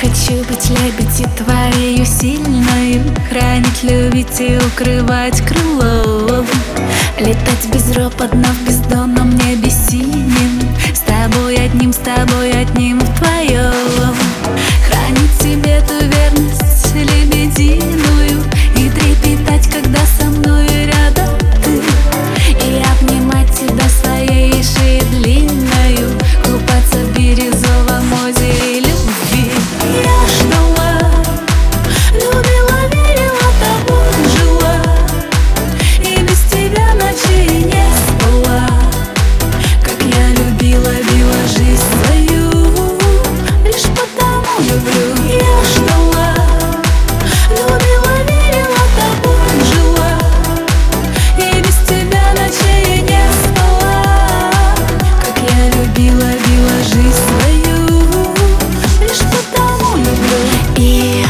хочу быть лебедью твоею сильною, хранить, любить и укрывать крылом, летать безропотно в бездонном небе синим, с тобой одним вдвоем. Хранить тебе ту верность лебединую и трепетать, когда со мной рядом ты, и обнимать тебя своей шеей длинною, купаться в бирюзовом озере любви. Я ждала, любила, верила, тобой жила, и без тебя ночей не спала. Как я любила, била жизнь свою, лишь потому люблю. Я ждала, любила, верила, тобой жила, и без тебя ночей не спала. Как я любила, била жизнь свою, лишь потому люблю. И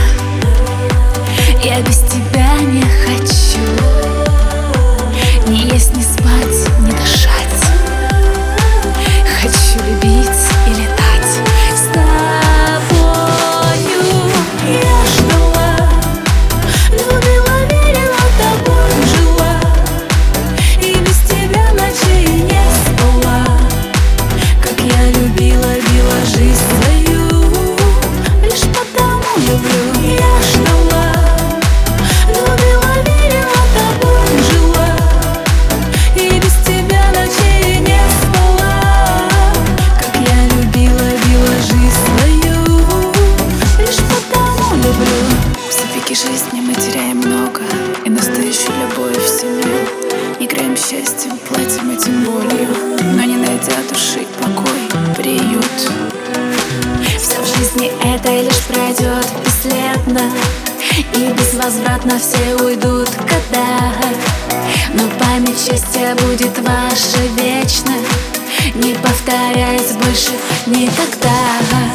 я без тебя не хочу ни есть, ни спать, ни дышать. Хочу любить и летать с тобою. Я ждала, любила, верила, тобой жила, и без тебя ночей не спала. Как я любила, била жизнь свою, лишь потому люблю. Я ждала, любила, верила, тобой жила, и без тебя ночей не спала. Как я любила, била жизнь свою, лишь потому люблю. В забеге жизни мы теряем много, и настоящую любовь в семью. Играем счастьем, платим этим болью, но не найдя души покой, приют. Все в жизни это лишь пройдет бесследно, и безвозвратно все уйдут года. Но память счастья будет ваша вечно, не повторяясь больше никогда.